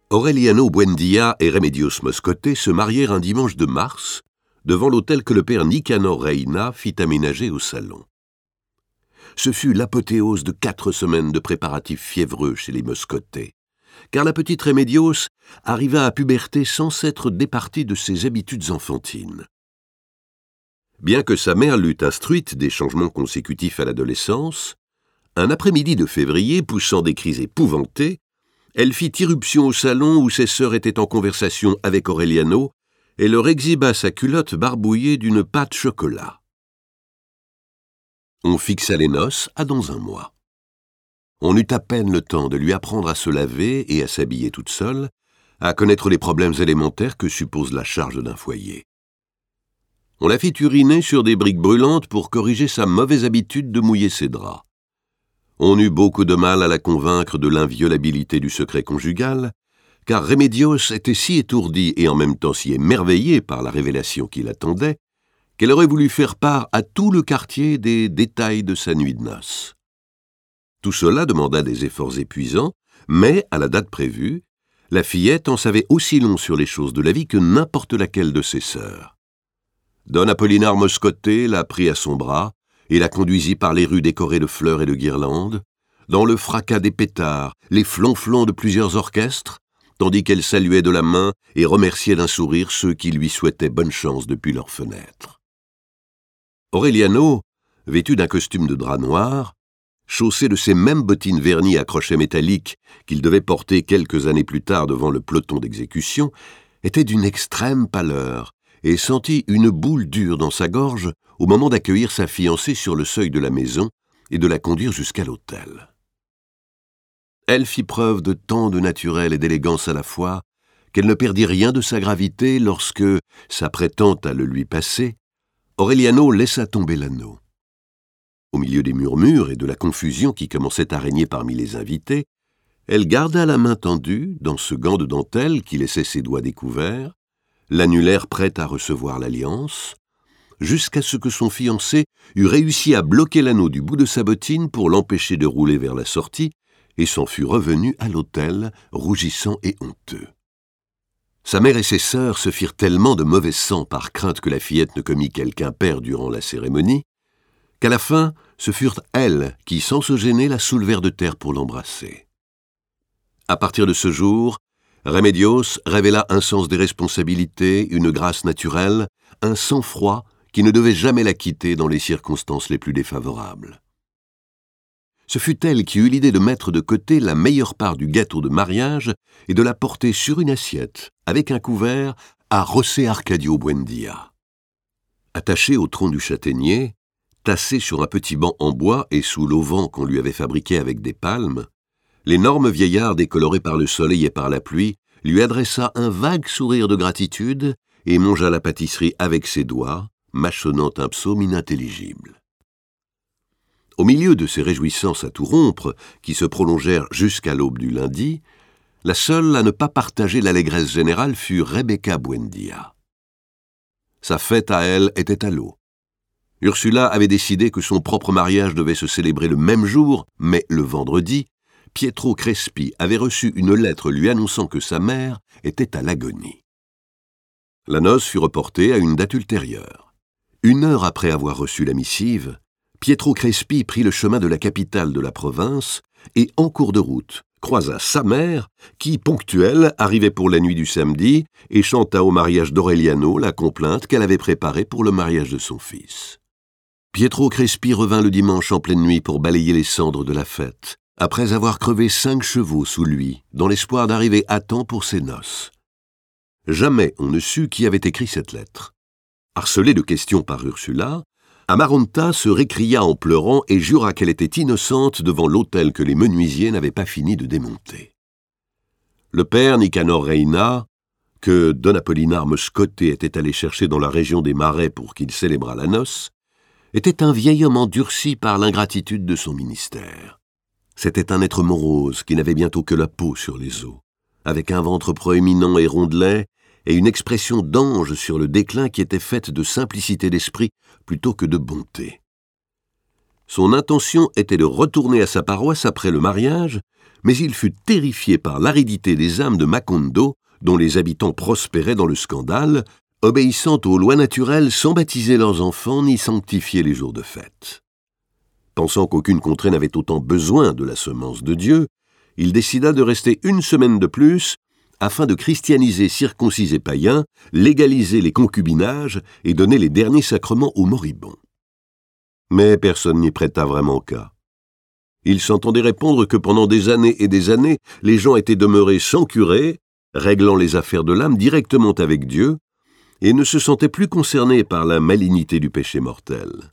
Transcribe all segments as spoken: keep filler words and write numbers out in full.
Aureliano Buendia et Remedios Moscote se marièrent un dimanche de mars, devant l'hôtel que le père Nicanor Reina fit aménager au salon. Ce fut l'apothéose de quatre semaines de préparatifs fiévreux chez les Moscote, car la petite Remedios arriva à puberté sans s'être départie de ses habitudes enfantines. Bien que sa mère l'eût instruite des changements consécutifs à l'adolescence, un après-midi de février, poussant des cris épouvantés, elle fit irruption au salon où ses sœurs étaient en conversation avec Aureliano et leur exhiba sa culotte barbouillée d'une pâte chocolat. On fixa les noces à dans un mois. On eut à peine le temps de lui apprendre à se laver et à s'habiller toute seule, à connaître les problèmes élémentaires que suppose la charge d'un foyer. On la fit uriner sur des briques brûlantes pour corriger sa mauvaise habitude de mouiller ses draps. On eut beaucoup de mal à la convaincre de l'inviolabilité du secret conjugal, car Remedios était si étourdie et en même temps si émerveillée par la révélation qui l'attendait, qu'elle aurait voulu faire part à tout le quartier des détails de sa nuit de noces. Tout cela demanda des efforts épuisants, mais, à la date prévue, la fillette en savait aussi long sur les choses de la vie que n'importe laquelle de ses sœurs. Don Apollinaire Moscote la prit à son bras et la conduisit par les rues décorées de fleurs et de guirlandes, dans le fracas des pétards, les flonflons de plusieurs orchestres, tandis qu'elle saluait de la main et remerciait d'un sourire ceux qui lui souhaitaient bonne chance depuis leurs fenêtres. Aureliano, vêtu d'un costume de drap noir, chaussé de ces mêmes bottines vernies à crochets métalliques qu'il devait porter quelques années plus tard devant le peloton d'exécution, était d'une extrême pâleur et sentit une boule dure dans sa gorge au moment d'accueillir sa fiancée sur le seuil de la maison et de la conduire jusqu'à l'hôtel. Elle fit preuve de tant de naturel et d'élégance à la fois qu'elle ne perdit rien de sa gravité lorsque, s'apprêtant à le lui passer, Aureliano laissa tomber l'anneau. Au milieu des murmures et de la confusion qui commençait à régner parmi les invités, elle garda la main tendue dans ce gant de dentelle qui laissait ses doigts découverts, l'annulaire prêt à recevoir l'alliance, jusqu'à ce que son fiancé eût réussi à bloquer l'anneau du bout de sa bottine pour l'empêcher de rouler vers la sortie, et s'en fut revenu à l'hôtel, rougissant et honteux. Sa mère et ses sœurs se firent tellement de mauvais sang par crainte que la fillette ne commît quelque impair durant la cérémonie, qu'à la fin, ce furent elles qui, sans se gêner, la soulevèrent de terre pour l'embrasser. À partir de ce jour, Remedios révéla un sens des responsabilités, une grâce naturelle, un sang-froid qui ne devait jamais la quitter dans les circonstances les plus défavorables. Ce fut elle qui eut l'idée de mettre de côté la meilleure part du gâteau de mariage et de la porter sur une assiette, avec un couvert, à José Arcadio Buendia. Attaché au tronc du châtaignier, tassé sur un petit banc en bois et sous l'auvent qu'on lui avait fabriqué avec des palmes, l'énorme vieillard décoloré par le soleil et par la pluie lui adressa un vague sourire de gratitude et mangea la pâtisserie avec ses doigts, mâchonnant un psaume inintelligible. Au milieu de ces réjouissances à tout rompre, qui se prolongèrent jusqu'à l'aube du lundi, la seule à ne pas partager l'allégresse générale fut Rebecca Buendia. Sa fête à elle était à l'eau. Ursula avait décidé que son propre mariage devait se célébrer le même jour, mais le vendredi, Pietro Crespi avait reçu une lettre lui annonçant que sa mère était à l'agonie. La noce fut reportée à une date ultérieure. Une heure après avoir reçu la missive, Pietro Crespi prit le chemin de la capitale de la province et, en cours de route, croisa sa mère qui, ponctuelle, arrivait pour la nuit du samedi et chanta au mariage d'Aureliano la complainte qu'elle avait préparée pour le mariage de son fils. Pietro Crespi revint le dimanche en pleine nuit pour balayer les cendres de la fête, après avoir crevé cinq chevaux sous lui, dans l'espoir d'arriver à temps pour ses noces. Jamais on ne sut qui avait écrit cette lettre. Harcelée de questions par Ursula, Amaranta se récria en pleurant et jura qu'elle était innocente devant l'autel que les menuisiers n'avaient pas fini de démonter. Le père Nicanor Reina, que Don Apollinaire Moscote était allé chercher dans la région des Marais pour qu'il célébrât la noce, était un vieil homme endurci par l'ingratitude de son ministère. C'était un être morose qui n'avait bientôt que la peau sur les os, avec un ventre proéminent et rondelet, et une expression d'ange sur le déclin qui était faite de simplicité d'esprit plutôt que de bonté. Son intention était de retourner à sa paroisse après le mariage, mais il fut terrifié par l'aridité des âmes de Macondo, dont les habitants prospéraient dans le scandale, obéissant aux lois naturelles sans baptiser leurs enfants ni sanctifier les jours de fête. Pensant qu'aucune contrée n'avait autant besoin de la semence de Dieu, il décida de rester une semaine de plus afin de christianiser circoncis et païens, légaliser les concubinages et donner les derniers sacrements aux moribonds. Mais personne n'y prêta vraiment cas. Il s'entendait répondre que pendant des années et des années, les gens étaient demeurés sans curé, réglant les affaires de l'âme directement avec Dieu, et ne se sentaient plus concernés par la malignité du péché mortel.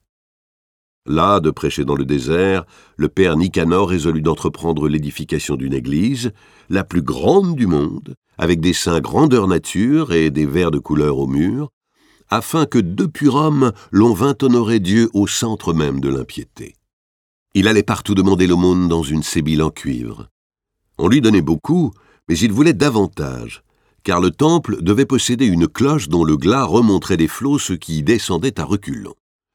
Là, de prêcher dans le désert, le père Nicanor résolut d'entreprendre l'édification d'une église, la plus grande du monde, avec des saints grandeur nature et des vers de couleur au mur, afin que depuis Rome, l'on vînt honorer Dieu au centre même de l'impiété. Il allait partout demander l'aumône dans une sébile en cuivre. On lui donnait beaucoup, mais il voulait davantage, car le temple devait posséder une cloche dont le glas remonterait des flots qui y descendaient à reculons.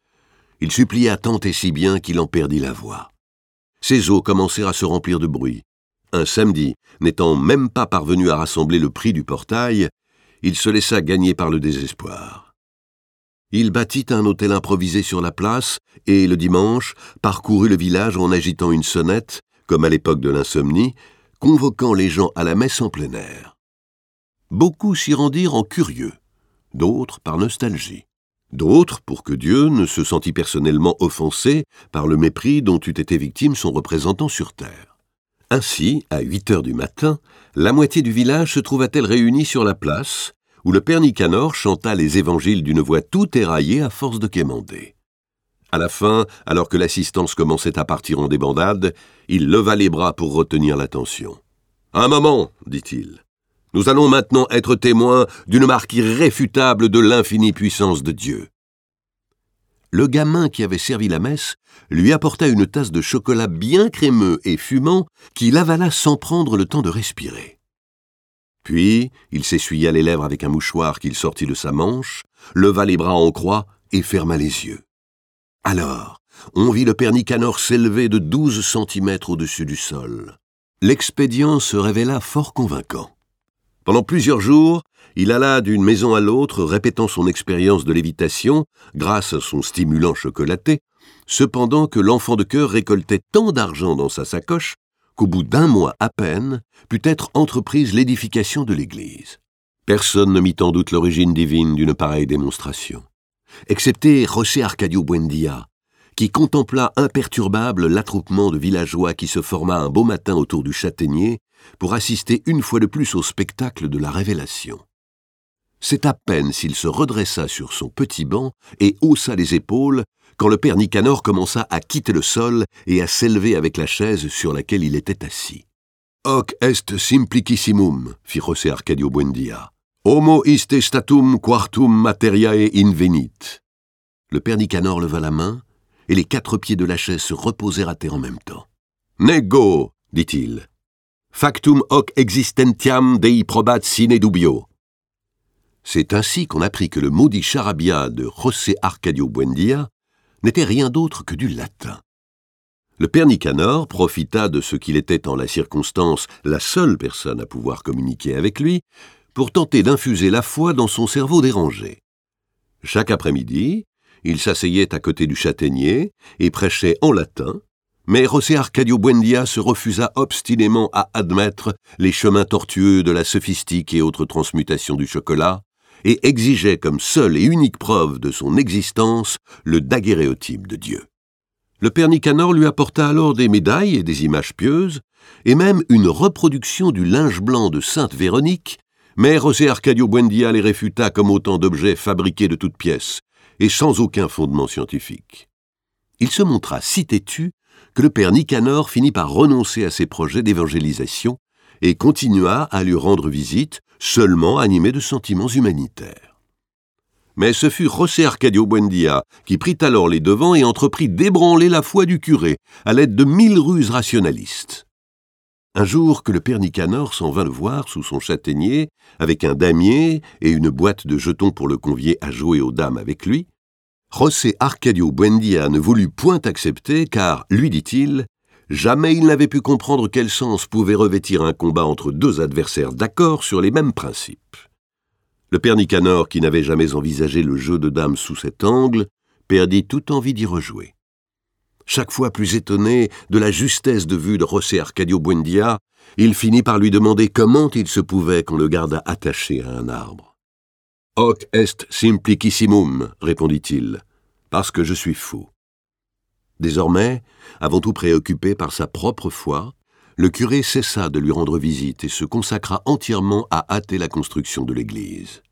Il supplia tant et si bien qu'il en perdit la voix. Ses eaux commencèrent à se remplir de bruit. Un samedi, n'étant même pas parvenu à rassembler le prix du portail, il se laissa gagner par le désespoir. Il bâtit un hôtel improvisé sur la place et, le dimanche, parcourut le village en agitant une sonnette, comme à l'époque de l'insomnie, convoquant les gens à la messe en plein air. Beaucoup s'y rendirent en curieux, d'autres par nostalgie, d'autres pour que Dieu ne se sentît personnellement offensé par le mépris dont eût été victime son représentant sur terre. Ainsi, à huit heures du matin, la moitié du village se trouva-t-elle réunie sur la place, où le père Nicanor chanta les évangiles d'une voix tout éraillée à force de quémander. À la fin, alors que l'assistance commençait à partir en débandade, il leva les bras pour retenir l'attention. « Un moment, dit-il. Nous allons maintenant être témoins d'une marque irréfutable de l'infinie puissance de Dieu. » Le gamin qui avait servi la messe lui apporta une tasse de chocolat bien crémeux et fumant qu'il avala sans prendre le temps de respirer. Puis, il s'essuya les lèvres avec un mouchoir qu'il sortit de sa manche, leva les bras en croix et ferma les yeux. Alors, on vit le père Nicanor s'élever de douze centimètres au-dessus du sol. L'expédient se révéla fort convaincant. Pendant plusieurs jours, il alla d'une maison à l'autre répétant son expérience de lévitation grâce à son stimulant chocolaté, cependant que l'enfant de cœur récoltait tant d'argent dans sa sacoche qu'au bout d'un mois à peine put être entreprise l'édification de l'église. Personne ne mit en doute l'origine divine d'une pareille démonstration, excepté José Arcadio Buendía, qui contempla imperturbable l'attroupement de villageois qui se forma un beau matin autour du châtaignier pour assister une fois de plus au spectacle de la révélation. C'est à peine s'il se redressa sur son petit banc et haussa les épaules quand le père Nicanor commença à quitter le sol et à s'élever avec la chaise sur laquelle il était assis. « Hoc est simplicissimum, fit José Arcadio Buendía. Homo iste statum quartum materiae invenit. » Le père Nicanor leva la main, et les quatre pieds de la chaise se reposèrent à terre en même temps. « Nego, dit-il. Factum hoc existentiam dei probat sine dubio. » C'est ainsi qu'on apprit que le maudit charabia de José Arcadio Buendía n'était rien d'autre que du latin. Le père Nicanor profita de ce qu'il était en la circonstance la seule personne à pouvoir communiquer avec lui pour tenter d'infuser la foi dans son cerveau dérangé. Chaque après-midi, il s'asseyait à côté du châtaignier et prêchait en latin, mais José Arcadio Buendía se refusa obstinément à admettre les chemins tortueux de la sophistique et autres transmutations du chocolat, et exigeait comme seule et unique preuve de son existence le daguerréotype de Dieu. Le père Nicanor lui apporta alors des médailles et des images pieuses, et même une reproduction du linge blanc de sainte Véronique, mais José Arcadio Buendía les réfuta comme autant d'objets fabriqués de toutes pièces, et sans aucun fondement scientifique. Il se montra si têtu que le père Nicanor finit par renoncer à ses projets d'évangélisation et continua à lui rendre visite, seulement animé de sentiments humanitaires. Mais ce fut José Arcadio Buendía qui prit alors les devants et entreprit d'ébranler la foi du curé à l'aide de mille ruses rationalistes. Un jour que le père Nicanor s'en vint le voir sous son châtaignier, avec un damier et une boîte de jetons pour le convier à jouer aux dames avec lui, José Arcadio Buendía ne voulut point accepter car, lui dit-il, jamais il n'avait pu comprendre quel sens pouvait revêtir un combat entre deux adversaires d'accord sur les mêmes principes. Le père Nicanor, qui n'avait jamais envisagé le jeu de dames sous cet angle, perdit toute envie d'y rejouer. Chaque fois plus étonné de la justesse de vue de José Arcadio Buendía, il finit par lui demander comment il se pouvait qu'on le gardât attaché à un arbre. « Hoc est simplicissimum » répondit-il, « parce que je suis fou. » Désormais, avant tout préoccupé par sa propre foi, le curé cessa de lui rendre visite et se consacra entièrement à hâter la construction de l'église.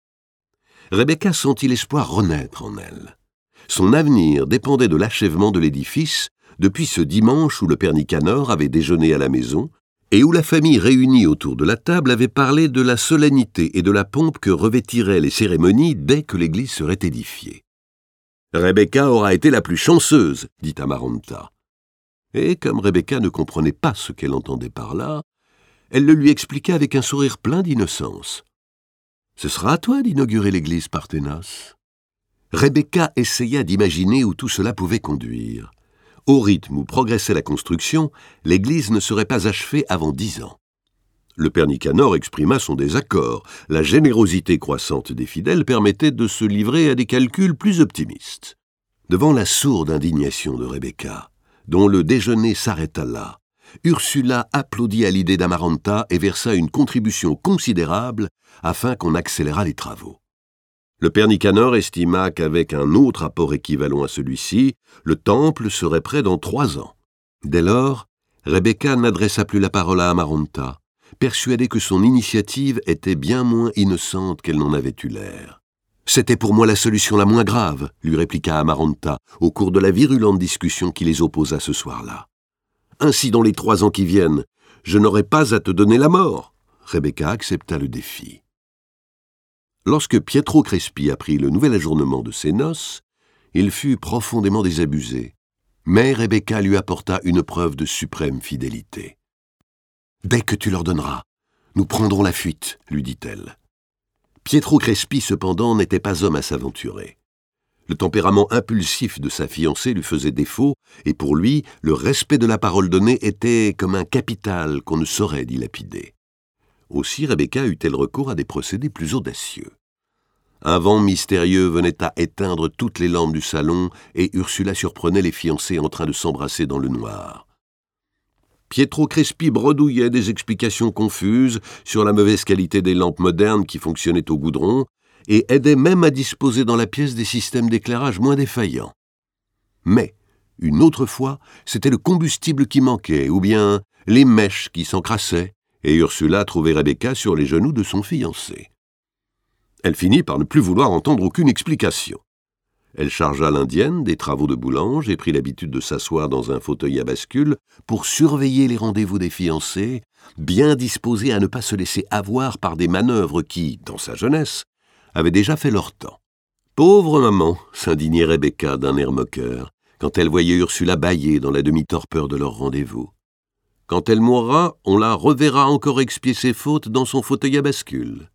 Rebecca sentit l'espoir renaître en elle. Son avenir dépendait de l'achèvement de l'édifice depuis ce dimanche où le père Nicanor avait déjeuné à la maison et où la famille réunie autour de la table avait parlé de la solennité et de la pompe que revêtiraient les cérémonies dès que l'église serait édifiée. « Rebecca aura été la plus chanceuse, » dit Amaranta. Et comme Rebecca ne comprenait pas ce qu'elle entendait par là, elle le lui expliqua avec un sourire plein d'innocence. « Ce sera à toi d'inaugurer l'église Parthénas. » Rebecca essaya d'imaginer où tout cela pouvait conduire. Au rythme où progressait la construction, l'église ne serait pas achevée avant dix ans. Le père Nicanor exprima son désaccord. La générosité croissante des fidèles permettait de se livrer à des calculs plus optimistes. Devant la sourde indignation de Rebecca, dont le déjeuner s'arrêta là, Ursula applaudit à l'idée d'Amaranta et versa une contribution considérable afin qu'on accélérât les travaux. Le père Nicanor estima qu'avec un autre apport équivalent à celui-ci, le temple serait prêt dans trois ans. Dès lors, Rebecca n'adressa plus la parole à Amaranta, persuadée que son initiative était bien moins innocente qu'elle n'en avait eu l'air. « C'était pour moi la solution la moins grave, » lui répliqua Amaranta, au cours de la virulente discussion qui les opposa ce soir-là. « Ainsi, dans les trois ans qui viennent, je n'aurai pas à te donner la mort. » Rebecca accepta le défi. Lorsque Pietro Crespi apprit le nouvel ajournement de ses noces, il fut profondément désabusé, mais Rebecca lui apporta une preuve de suprême fidélité. « Dès que tu leur donneras, nous prendrons la fuite, » lui dit-elle. Pietro Crespi, cependant, n'était pas homme à s'aventurer. Le tempérament impulsif de sa fiancée lui faisait défaut, et pour lui, le respect de la parole donnée était comme un capital qu'on ne saurait dilapider. Aussi Rebecca eut-elle recours à des procédés plus audacieux. Un vent mystérieux venait à éteindre toutes les lampes du salon et Ursula surprenait les fiancés en train de s'embrasser dans le noir. Pietro Crespi bredouillait des explications confuses sur la mauvaise qualité des lampes modernes qui fonctionnaient au goudron et aidait même à disposer dans la pièce des systèmes d'éclairage moins défaillants. Mais, une autre fois, c'était le combustible qui manquait ou bien les mèches qui s'encrassaient, et Ursula trouvait Rebecca sur les genoux de son fiancé. Elle finit par ne plus vouloir entendre aucune explication. Elle chargea l'indienne des travaux de boulange et prit l'habitude de s'asseoir dans un fauteuil à bascule pour surveiller les rendez-vous des fiancés, bien disposée à ne pas se laisser avoir par des manœuvres qui, dans sa jeunesse, avaient déjà fait leur temps. « Pauvre maman !» s'indignait Rebecca d'un air moqueur, quand elle voyait Ursula bâiller dans la demi-torpeur de leur rendez-vous. Quand elle mourra, on la reverra encore expier ses fautes dans son fauteuil à bascule.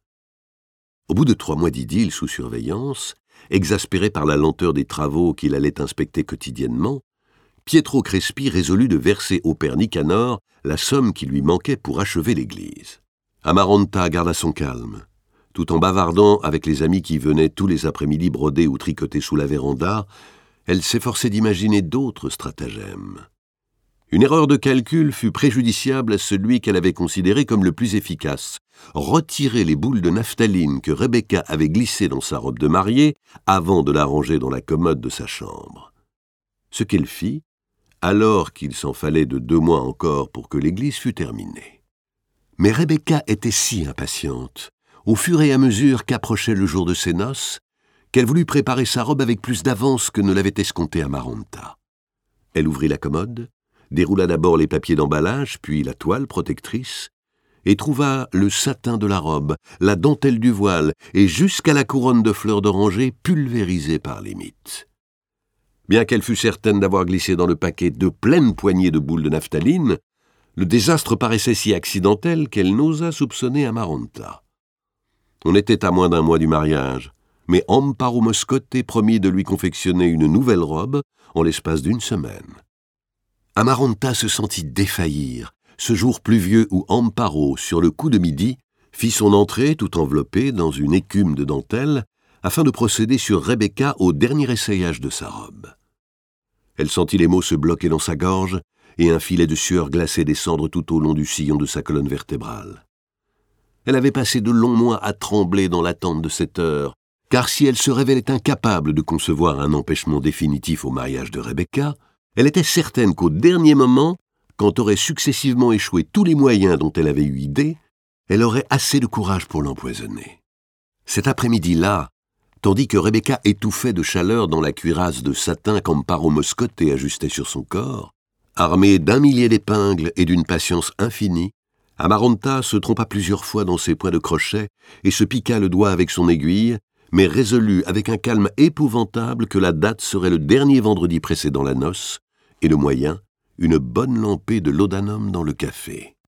Au bout de trois mois d'idylle sous surveillance, exaspéré par la lenteur des travaux qu'il allait inspecter quotidiennement, Pietro Crespi résolut de verser au père Nicanor la somme qui lui manquait pour achever l'église. Amaranta garda son calme. Tout en bavardant avec les amis qui venaient tous les après-midi broder ou tricoter sous la véranda, elle s'efforçait d'imaginer d'autres stratagèmes. Une erreur de calcul fut préjudiciable à celui qu'elle avait considéré comme le plus efficace, retirer les boules de naphtaline que Rebecca avait glissées dans sa robe de mariée avant de la ranger dans la commode de sa chambre. Ce qu'elle fit, alors qu'il s'en fallait de deux mois encore pour que l'église fût terminée. Mais Rebecca était si impatiente, au fur et à mesure qu'approchait le jour de ses noces, qu'elle voulut préparer sa robe avec plus d'avance que ne l'avait escompté Amaranta. Elle ouvrit la commode, déroula d'abord les papiers d'emballage, puis la toile protectrice, et trouva le satin de la robe, la dentelle du voile, et jusqu'à la couronne de fleurs d'oranger pulvérisée par les mites. Bien qu'elle fût certaine d'avoir glissé dans le paquet de pleines poignées de boules de naphtaline, le désastre paraissait si accidentel qu'elle n'osa soupçonner Amaranta. On était à moins d'un mois du mariage. mais Amparo Moscote promit de lui confectionner une nouvelle robe en l'espace d'une semaine. Amaranta se sentit défaillir, ce jour pluvieux où Amparo, sur le coup de midi, fit son entrée tout enveloppée dans une écume de dentelle afin de procéder sur Rebecca au dernier essayage de sa robe. Elle sentit les mots se bloquer dans sa gorge et un filet de sueur glacée descendre tout au long du sillon de sa colonne vertébrale. Elle avait passé de longs mois à trembler dans l'attente de cette heure, car si elle se révélait incapable de concevoir un empêchement définitif au mariage de Rebecca, elle était certaine qu'au dernier moment, quand auraient successivement échoué tous les moyens dont elle avait eu idée, elle aurait assez de courage pour l'empoisonner. Cet après-midi-là, tandis que Rebecca étouffait de chaleur dans la cuirasse de satin qu'Amparo Moscote ajustait sur son corps, armée d'un millier d'épingles et d'une patience infinie, Amaranta se trompa plusieurs fois dans ses points de crochet et se piqua le doigt avec son aiguille, mais résolut avec un calme épouvantable que la date serait le dernier vendredi précédant la noce, et le moyen, une bonne lampée de laudanum dans le café.